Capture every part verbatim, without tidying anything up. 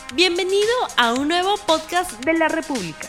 Bienvenido a un nuevo podcast de la República.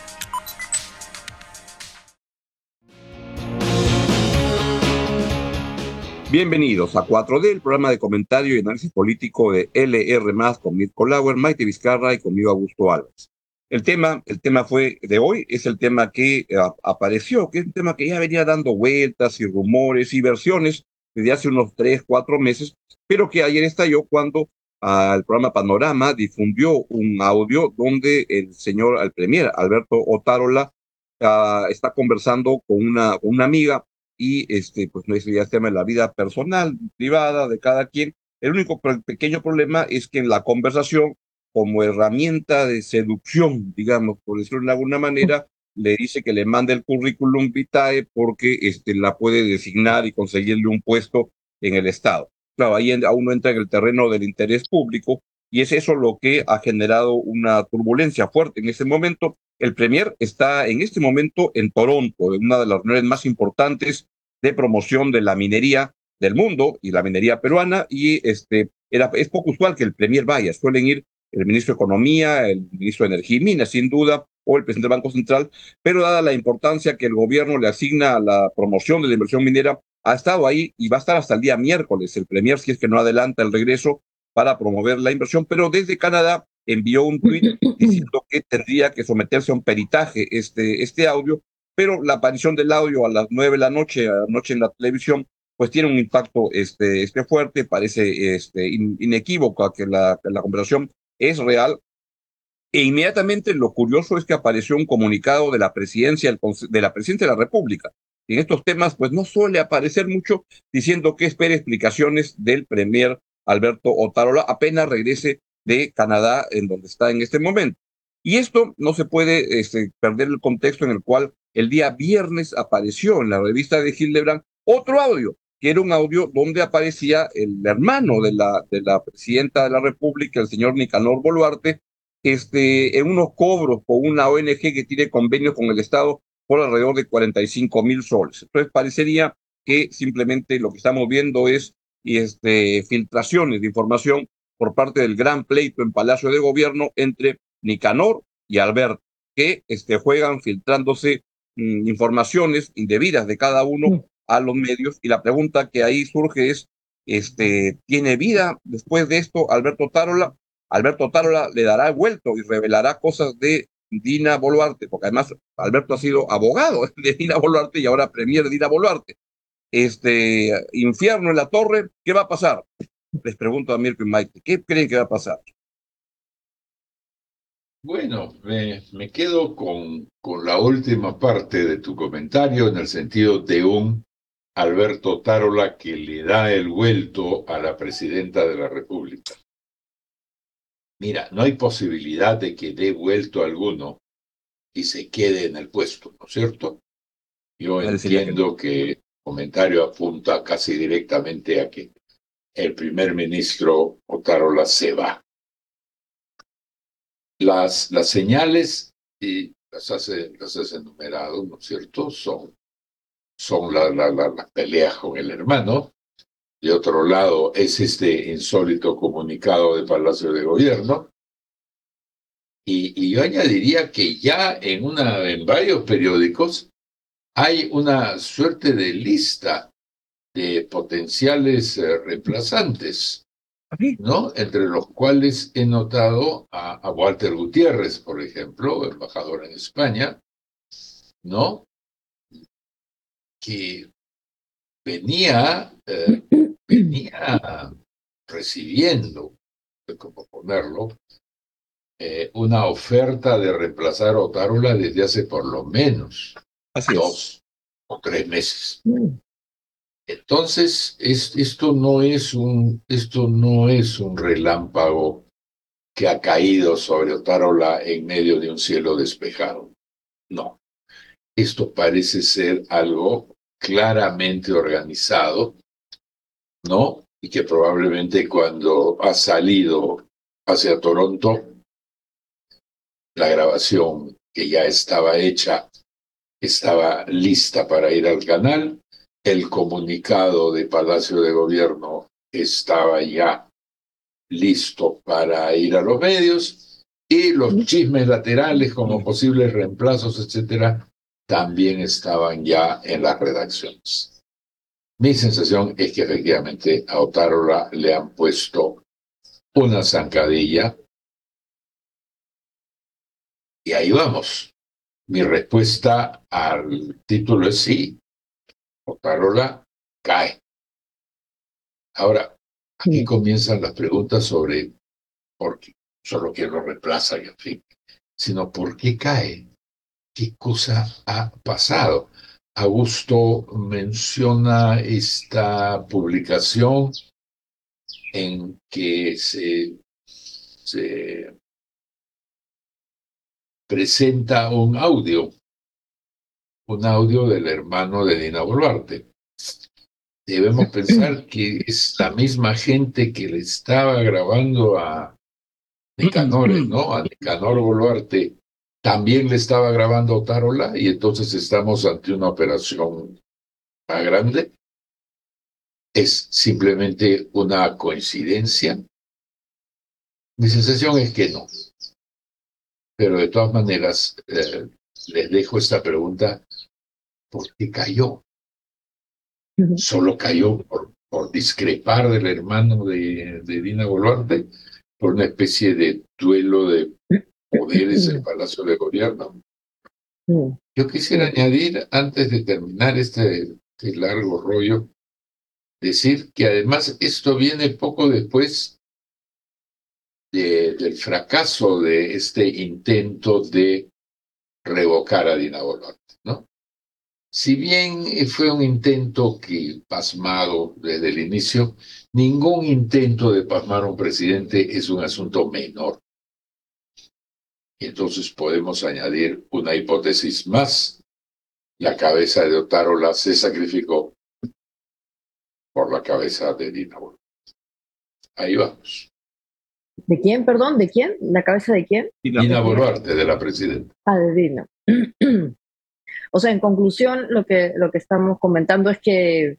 Bienvenidos a cuatro D, el programa de comentario y análisis político de L R más, con Mirko Lauer, Maite Vizcarra y conmigo Augusto Álvarez. El tema, el tema fue de hoy, es el tema que uh, apareció, que es un tema que ya venía dando vueltas y rumores y versiones desde hace unos tres, cuatro meses, pero que ayer estalló cuando uh, el programa Panorama difundió un audio donde el señor, el premier Alberto Otárola, uh, está conversando con una, con una amiga, y este, pues no es ya tema de la vida personal, privada de cada quien. El único pequeño problema es que en la conversación, como herramienta de seducción, digamos, por decirlo de alguna manera, le dice que le mande el currículum vitae porque este, la puede designar y conseguirle un puesto en el Estado. Claro, ahí aún no entra en el terreno del interés público, y es eso lo que ha generado una turbulencia fuerte en ese momento. El premier está en este momento en Toronto, en una de las reuniones más importantes de promoción de la minería del mundo y la minería peruana, y este, era, es poco usual que el premier vaya, suelen ir el ministro de Economía, el ministro de Energía y Minas, sin duda, o el presidente del Banco Central, pero dada la importancia que el gobierno le asigna a la promoción de la inversión minera, ha estado ahí y va a estar hasta el día miércoles el premier, si es que no adelanta el regreso, para promover la inversión, pero desde Canadá envió un tuit diciendo que tendría que someterse a un peritaje este, este audio, pero la aparición del audio a las nueve de la noche, anoche en la televisión, pues tiene un impacto este, este fuerte, parece este, in, inequívoco que la, que la conversación es real. E inmediatamente lo curioso es que apareció un comunicado de la presidencia, de la presidencia de la República. En estos temas, pues no suele aparecer mucho, diciendo que espera explicaciones del premier Alberto Otárola apenas regrese de Canadá, en donde está en este momento. Y esto no se puede este, perder el contexto en el cual el día viernes apareció en la revista de Hildebrand otro audio, que era un audio donde aparecía el hermano de la, de la presidenta de la República, el señor Nicanor Boluarte, este, en unos cobros con una O N G que tiene convenio con el Estado por alrededor de cuarenta y cinco mil soles. Entonces parecería que simplemente lo que estamos viendo es y este, filtraciones de información por parte del gran pleito en Palacio de Gobierno entre Nicanor y Alberto, que este, juegan filtrándose mmm, informaciones indebidas de cada uno a los medios, y la pregunta que ahí surge es, este, ¿tiene vida después de esto Alberto Otárola? Alberto Otárola le dará vuelto y revelará cosas de Dina Boluarte, porque además Alberto ha sido abogado de Dina Boluarte y ahora premier de Dina Boluarte. Este, infierno en la torre, ¿qué va a pasar? Les pregunto a Mirko y Maite, ¿qué creen que va a pasar? Bueno, me, me quedo con, con la última parte de tu comentario, en el sentido de un Alberto Otárola que le da el vuelto a la presidenta de la República. Mira, no hay posibilidad de que dé vuelto alguno y se quede en el puesto, ¿no es cierto? Yo entiendo que el comentario apunta casi directamente a que el primer ministro Otárola se va. Las, las señales, y las hace, las has enumerado, ¿no es cierto? Son, son las la, la, la peleas con el hermano. De otro lado, es este insólito comunicado de Palacio de Gobierno. Y, y yo añadiría que ya en, una, en varios periódicos hay una suerte de lista de potenciales eh, reemplazantes, ¿no? Entre los cuales he notado a, a Walter Gutiérrez, por ejemplo, embajador en España, ¿no? Que venía, eh, venía recibiendo, ¿cómo ponerlo? Eh, una oferta de reemplazar a Otárola desde hace por lo menos Así dos es. o tres meses. Entonces, es, esto, no es un, esto no es un relámpago que ha caído sobre Otárola en medio de un cielo despejado. No. Esto parece ser algo claramente organizado, ¿no? Y que probablemente cuando ha salido hacia Toronto, la grabación que ya estaba hecha estaba lista para ir al canal. El comunicado de Palacio de Gobierno estaba ya listo para ir a los medios, Y los chismes laterales como posibles reemplazos, etcétera, también estaban ya en las redacciones. Mi sensación es que efectivamente a Otárola le han puesto una zancadilla y ahí vamos. Mi respuesta al título es sí. Otárola cae. Ahora, aquí comienzan las preguntas sobre por qué, solo quién lo reemplaza y en fin, sino por qué cae, qué cosa ha pasado. Augusto menciona esta publicación en que se, se presenta un audio, un audio del hermano de Dina Boluarte. Debemos pensar que es la misma gente que le estaba grabando a Nicanor, ¿no? A Nicanor Boluarte también le estaba grabando a Otárola y entonces estamos ante una operación más grande. ¿Es simplemente una coincidencia? Mi sensación es que no. Pero de todas maneras, eh, les dejo esta pregunta: ¿por qué cayó? ¿Solo cayó por, por discrepar del hermano de, de Dina Boluarte? ¿Por una especie de duelo de poderes en el Palacio de Gobierno? Yo quisiera añadir, antes de terminar este, este largo rollo, decir que además esto viene poco después de, del fracaso de este intento de revocar a Dina Boluarte, ¿no? Si bien fue un intento que, pasmado desde el inicio, ningún intento de pasmar a un presidente es un asunto menor. Y entonces podemos añadir una hipótesis más. La cabeza de Otárola se sacrificó por la cabeza de Dina Boluarte. Ahí vamos. ¿De quién, perdón? ¿De quién? ¿La cabeza de quién? Dina Boluarte, de la presidenta. Ah, de Dina. O sea, en conclusión, lo que, lo que estamos comentando es que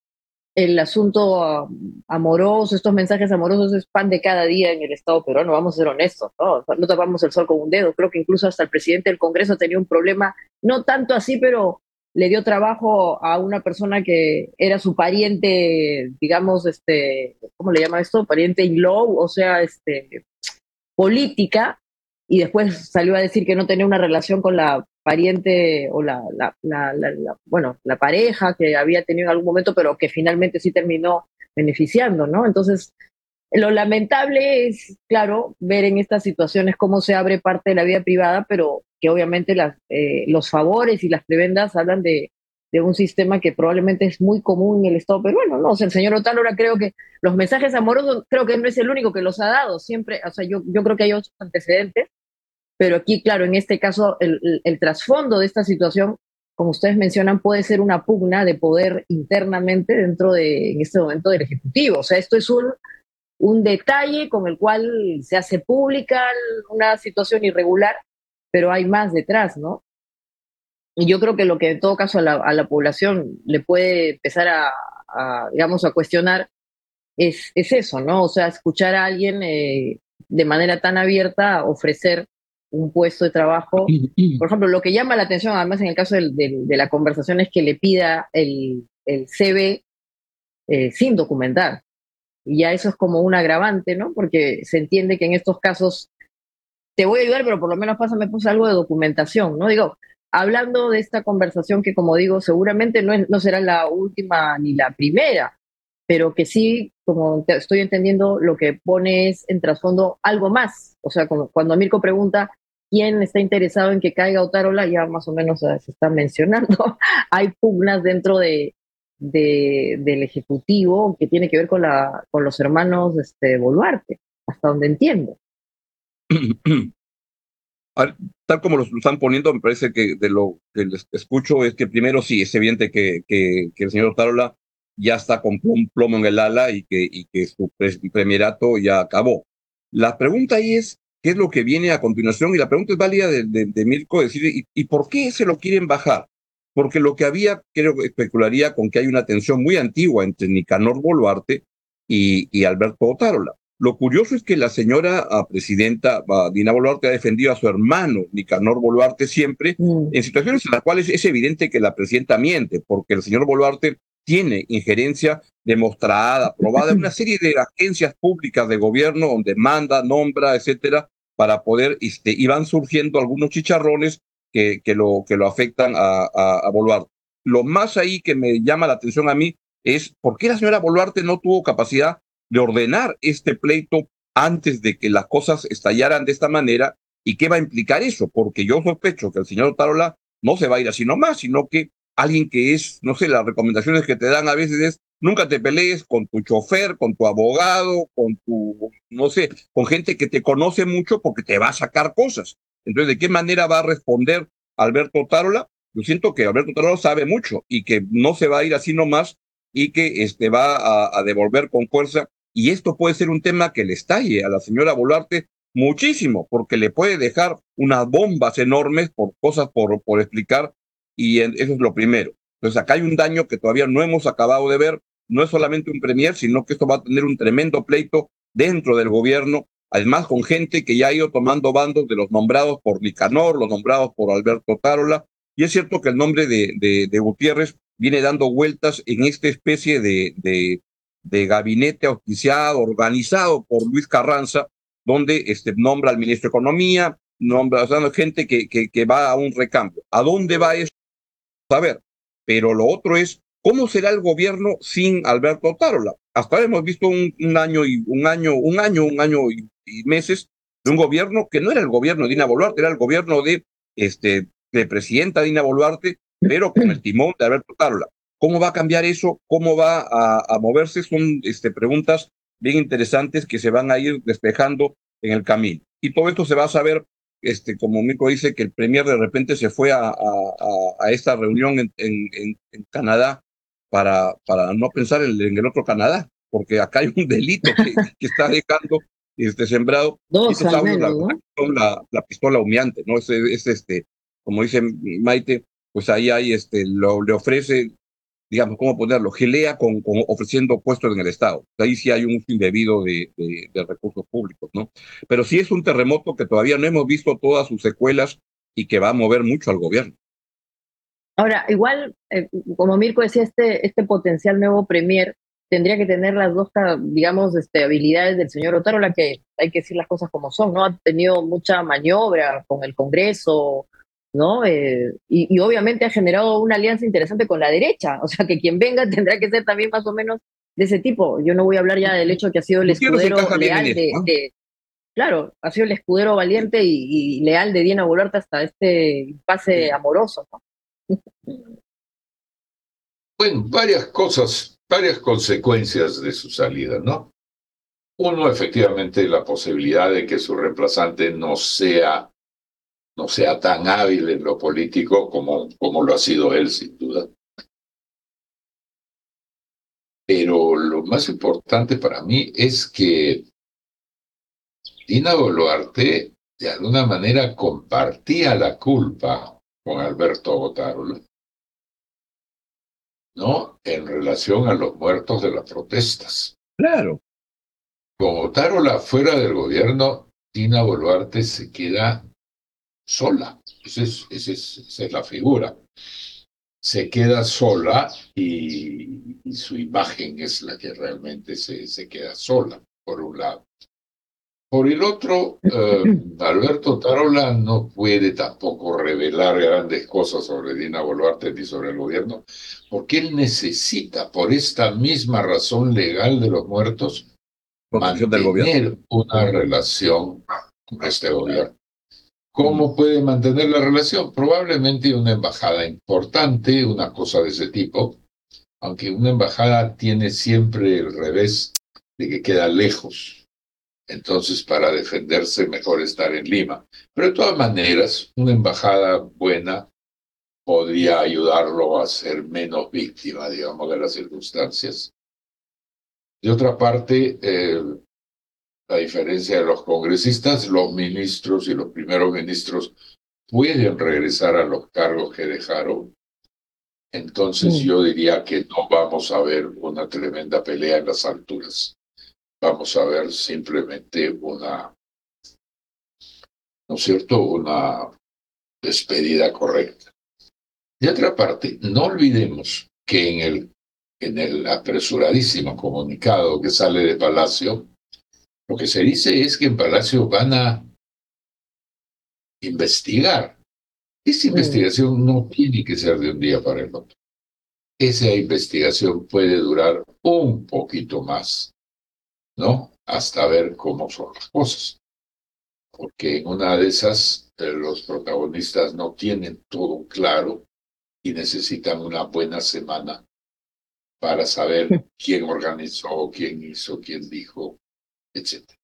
el asunto amoroso, estos mensajes amorosos es pan de cada día en el Estado peruano, vamos a ser honestos, ¿no? No tapamos el sol con un dedo. Creo que incluso hasta el presidente del Congreso tenía un problema, no tanto así, pero le dio trabajo a una persona que era su pariente, digamos, este, ¿cómo le llama esto? Pariente in law, o sea, este, política, y después salió a decir que no tenía una relación con la pariente o la, la, la, la, la, bueno, la pareja que había tenido en algún momento, pero que finalmente sí terminó beneficiando, ¿no? Entonces, lo lamentable es, claro, ver en estas situaciones cómo se abre parte de la vida privada, pero que obviamente las, eh, los favores y las prebendas hablan de, de un sistema que probablemente es muy común en el Estado peruano, ¿no? O sea, el señor Otárola, creo que los mensajes amorosos, creo que no es el único que los ha dado, siempre, o sea, yo, yo creo que hay otros antecedentes, pero aquí, claro, en este caso, el, el, el trasfondo de esta situación, como ustedes mencionan, puede ser una pugna de poder internamente dentro de, en este momento, del Ejecutivo. O sea, esto es un, un detalle con el cual se hace pública una situación irregular, pero hay más detrás, ¿no? Y yo creo que lo que en todo caso a la, a la población le puede empezar a, a digamos, a cuestionar es, es eso, ¿no? O sea, escuchar a alguien eh, de manera tan abierta ofrecer un puesto de trabajo. Por ejemplo, lo que llama la atención, además en el caso del, del, de la conversación, es que le pida el, el C V eh, sin documentar. Y ya eso es como un agravante, ¿no? Porque se entiende que en estos casos te voy a ayudar, pero por lo menos pásame pues algo de documentación, ¿no? Digo, hablando de esta conversación que, como digo, seguramente no, es, no será la última ni la primera, pero que sí, como te estoy entendiendo, lo que pone es en trasfondo algo más. O sea, como cuando Mirko pregunta quién está interesado en que caiga Otárola, ya más o menos se está mencionando. Hay pugnas dentro de, de, del Ejecutivo que tiene que ver con, la, con los hermanos este, Boluarte, hasta donde entiendo. Tal como lo están poniendo, me parece que de lo que les escucho es que primero sí, es evidente que, que, que el señor Otárola ya está con un plomo en el ala y que, y que su premierato ya acabó. La pregunta ahí es, ¿qué es lo que viene a continuación? Y la pregunta es válida de, de, de Mirko, decir, ¿y, ¿y por qué se lo quieren bajar? Porque lo que había, creo que especularía con que hay una tensión muy antigua entre Nicanor Boluarte y, y Alberto Otárola. Lo curioso es que la señora uh, presidenta uh, Dina Boluarte ha defendido a su hermano Nicanor Boluarte siempre mm. en situaciones en las cuales es evidente que la presidenta miente, porque el señor Boluarte tiene injerencia demostrada, probada en una serie de agencias públicas de gobierno donde manda, nombra, etcétera, para poder, este, y van surgiendo algunos chicharrones que, que, lo, que lo afectan a, a, a Boluarte. Lo más ahí que me llama la atención a mí es por qué la señora Boluarte no tuvo capacidad de ordenar este pleito antes de que las cosas estallaran de esta manera, y qué va a implicar eso, porque yo sospecho que el señor Otárola no se va a ir así nomás, sino que alguien que es, no sé, las recomendaciones que te dan a veces es nunca te pelees con tu chofer, con tu abogado, con tu, no sé, con gente que te conoce mucho porque te va a sacar cosas. Entonces, ¿de qué manera va a responder Alberto Otárola? Yo siento que Alberto Otárola sabe mucho y que no se va a ir así nomás y que este, va a, a devolver con fuerza. Y esto puede ser un tema que le estalle a la señora Boluarte muchísimo, porque le puede dejar unas bombas enormes por cosas por, por explicar, y en, eso es lo primero. Entonces acá hay un daño que todavía no hemos acabado de ver. No es solamente un premier, sino que esto va a tener un tremendo pleito dentro del gobierno, además con gente que ya ha ido tomando bandos de los nombrados por Nicanor, los nombrados por Alberto Otárola, y es cierto que el nombre de, de, de Gutiérrez viene dando vueltas en esta especie de, de, de gabinete auspiciado, organizado por Luis Carranza, donde este, nombra al ministro de Economía, nombra, o sea, gente que, que, que va a un recambio. ¿A dónde va eso? A ver, pero lo otro es, ¿cómo será el gobierno sin Alberto Otárola? Hasta ahora hemos visto un, un año y un año, un año, un año y, y meses de un gobierno que no era el gobierno de Dina Boluarte, era el gobierno de, este, de presidenta Dina Boluarte, pero con el timón de Alberto Otárola. ¿Cómo va a cambiar eso? ¿Cómo va a, a moverse? Son este, preguntas bien interesantes que se van a ir despejando en el camino. Y todo esto se va a saber, este, como Mirko dice, que el premier de repente se fue a, a, a esta reunión en, en, en Canadá para, para no pensar en, en el otro Canadá, porque acá hay un delito que, que está dejando este, sembrado. Dos al menos, la, ¿no? la, la pistola humeante, ¿no? Es, es este, como dice Maite, pues ahí hay, este, lo, le ofrece, digamos, ¿cómo ponerlo? Gelea con, con ofreciendo puestos en el Estado. Ahí sí hay un uso indebido de, de, de recursos públicos, ¿no? Pero sí es un terremoto que todavía no hemos visto todas sus secuelas y que va a mover mucho al gobierno. Ahora, igual, eh, como Mirko decía, este, este potencial nuevo premier tendría que tener las dos, digamos, este, habilidades del señor Otárola, que hay que decir las cosas como son, ¿no? Ha tenido mucha maniobra con el Congreso, ¿no? Eh, y, y obviamente ha generado una alianza interesante con la derecha, o sea que quien venga tendrá que ser también más o menos de ese tipo. Yo no voy a hablar ya del hecho que ha sido el escudero leal de, ¿no? de, claro, ha sido el escudero valiente y, y leal de Dina Boluarte hasta este pase amoroso, ¿no? Bueno, varias cosas, varias consecuencias de su salida, ¿no? Uno, efectivamente, la posibilidad de que su reemplazante no sea no sea tan hábil en lo político como, como lo ha sido él, sin duda. Pero lo más importante para mí es que Dina Boluarte, de alguna manera, compartía la culpa con Alberto Otárola, ¿no? En relación a los muertos de las protestas. Claro. Con Otárola fuera del gobierno, Dina Boluarte se queda sola. Esa es, esa es, esa es la figura. Se queda sola y, y su imagen es la que realmente se, se queda sola, por un lado. Por el otro, eh, Alberto Otárola no puede tampoco revelar grandes cosas sobre Dina Boluarte ni sobre el gobierno, porque él necesita, por esta misma razón legal de los muertos, protección del mantener gobierno. una relación con este gobierno. ¿Cómo puede mantener la relación? Probablemente una embajada importante, una cosa de ese tipo, aunque una embajada tiene siempre el revés de que queda lejos. Entonces, para defenderse, mejor estar en Lima. Pero de todas maneras, una embajada buena podría ayudarlo a ser menos víctima, digamos, de las circunstancias. De otra parte, eh, a diferencia de los congresistas, los ministros y los primeros ministros pueden regresar a los cargos que dejaron. Entonces, mm. yo diría que no vamos a ver una tremenda pelea en las alturas. vamos a ver simplemente una, ¿no es cierto?, una despedida correcta. De otra parte, no olvidemos que en el, en el apresuradísimo comunicado que sale de Palacio, lo que se dice es que en Palacio van a investigar. Esa investigación no tiene que ser de un día para el otro. Esa investigación puede durar un poquito más, ¿no? Hasta ver cómo son las cosas. Porque en una de esas, eh, los protagonistas no tienen todo claro y necesitan una buena semana para saber quién organizó, quién hizo, quién dijo, etcétera.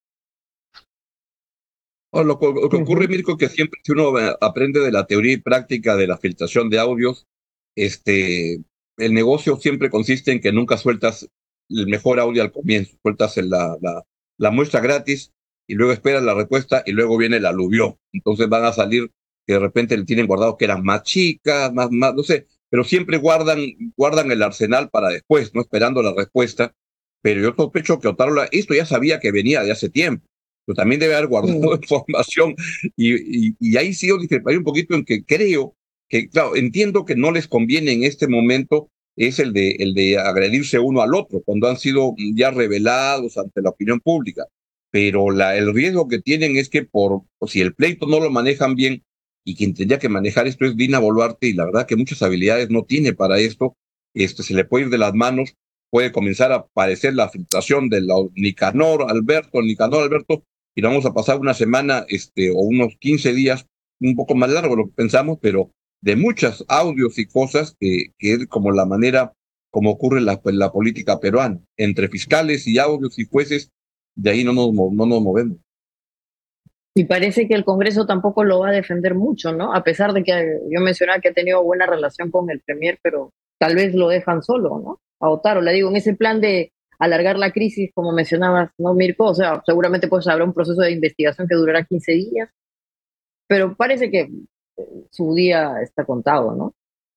Oh, lo, lo que ocurre, Mirko, que siempre si uno eh, aprende de la teoría y práctica de la filtración de audios, este, el negocio siempre consiste en que nunca sueltas el mejor audio al comienzo, sueltas el- la, la, la muestra gratis y luego esperas la respuesta y luego viene el aluvión. Entonces van a salir que de repente le tienen guardado que eran más chicas, más, más, no sé, pero siempre guardan, guardan el arsenal para después, no esperando la respuesta. Pero yo sospecho que Otárola, esto ya sabía que venía de hace tiempo, pero también debe haber guardado Mm. información y, y, y ahí sí yo discreparía un poquito en que creo que, claro, entiendo que no les conviene en este momento es el de, el de agredirse uno al otro, cuando han sido ya revelados ante la opinión pública. Pero la, el riesgo que tienen es que por, o si el pleito no lo manejan bien, y quien tendría que manejar esto es Dina Boluarte, y la verdad que muchas habilidades no tiene para esto, este, se le puede ir de las manos, puede comenzar a aparecer la filtración de la Nicanor Alberto, Nicanor Alberto, y vamos a pasar una semana este, o unos quince días, un poco más largo de lo que pensamos, pero de muchos audios y cosas que, que es como la manera como ocurre en la, en la política peruana, entre fiscales y audios y jueces, de ahí no nos, mo- no nos movemos. Y parece que el Congreso tampoco lo va a defender mucho, ¿no? A pesar de que yo mencionaba que ha tenido buena relación con el Premier, pero tal vez lo dejan solo, ¿no? A Otaro, le digo, en ese plan de alargar la crisis, como mencionabas, ¿no, Mirko? O sea, seguramente pues habrá un proceso de investigación que durará quince días, pero parece que eh, su día está contado, ¿no?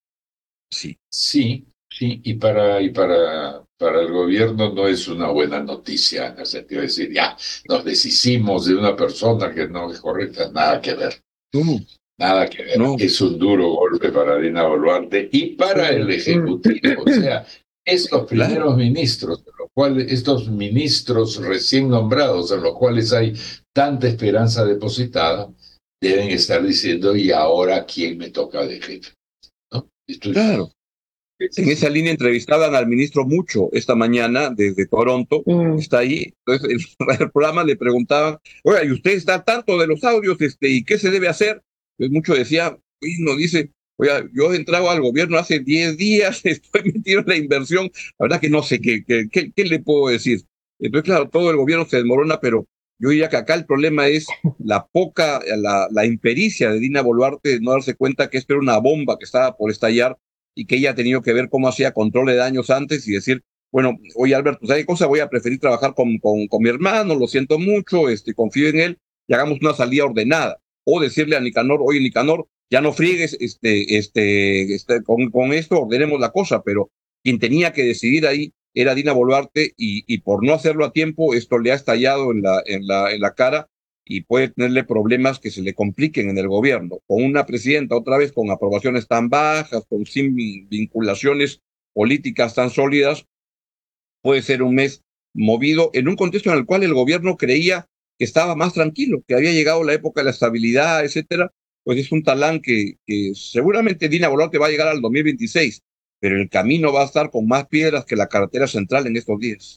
Sí. Sí, sí, y para, y para, para el gobierno no es una buena noticia, en el sentido de decir, ya, nos deshicimos de una persona que no es correcta, nada que ver, No, nada que ver. no, Es un duro golpe para Dina Boluarte y para el Ejecutivo, o sea, estos claro. primeros ministros, en los cuales, estos ministros recién nombrados, en los cuales hay tanta esperanza depositada, deben estar diciendo, ¿y ahora quién me toca de jefe? ¿No? Esto es... Claro. En esa línea entrevistaban al ministro Mucho esta mañana desde Toronto, Mm. está ahí. Entonces, en el programa le preguntaban, oiga, ¿y usted está al tanto de los audios este, y qué se debe hacer? Pues Mucho decía, y nos dice, oiga, yo he entrado al gobierno hace diez días, estoy metido en la inversión, la verdad que no sé qué, qué, qué, qué le puedo decir. Entonces, claro, todo el gobierno se desmorona, pero yo diría que acá el problema es la poca, la, la impericia de Dina Boluarte de no darse cuenta que esto era una bomba que estaba por estallar y que ella ha tenido que ver cómo hacía control de daños antes y decir, bueno, oye Alberto, ¿sabes qué cosa? Voy a preferir trabajar con, con, con mi hermano, lo siento mucho, este, confío en él y hagamos una salida ordenada. O decirle a Nicanor, oye Nicanor, ya no friegues este, este, este, con, con esto, ordenemos la cosa, pero quien tenía que decidir ahí era Dina Boluarte y, y por no hacerlo a tiempo, esto le ha estallado en la, en la, en la cara y puede tenerle problemas que se le compliquen en el gobierno. Con una presidenta, otra vez, con aprobaciones tan bajas, con sin vinculaciones políticas tan sólidas, puede ser un mes movido en un contexto en el cual el gobierno creía que estaba más tranquilo, que había llegado la época de la estabilidad, etcétera. Pues es un talán que, que seguramente Dina Boluarte va a llegar al dos mil veintiséis, pero el camino va a estar con más piedras que la carretera central en estos días.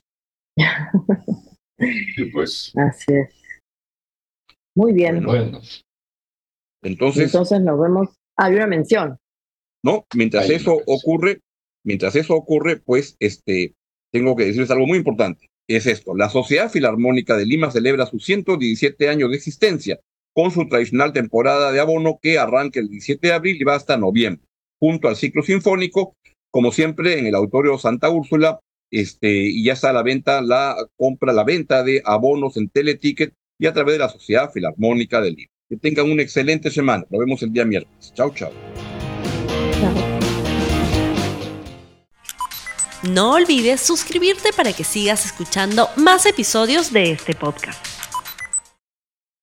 Y pues, Así es. Muy bien. bueno, Entonces, Entonces nos vemos. Ah, hay una mención. ¿no? Mientras Hay una eso mención. ocurre, mientras eso ocurre, pues, este, tengo que decirles algo muy importante. Es esto, la Sociedad Filarmónica de Lima celebra sus ciento diecisiete años de existencia con su tradicional temporada de abono que arranca el diecisiete de abril y va hasta noviembre, junto al ciclo sinfónico, como siempre, en el Auditorio Santa Úrsula, este, y ya está a la venta, la compra, la venta de abonos en Teleticket y a través de la Sociedad Filarmónica de Lima. Que tengan una excelente semana. Nos vemos el día miércoles. Chao, chao. No olvides suscribirte para que sigas escuchando más episodios de este podcast.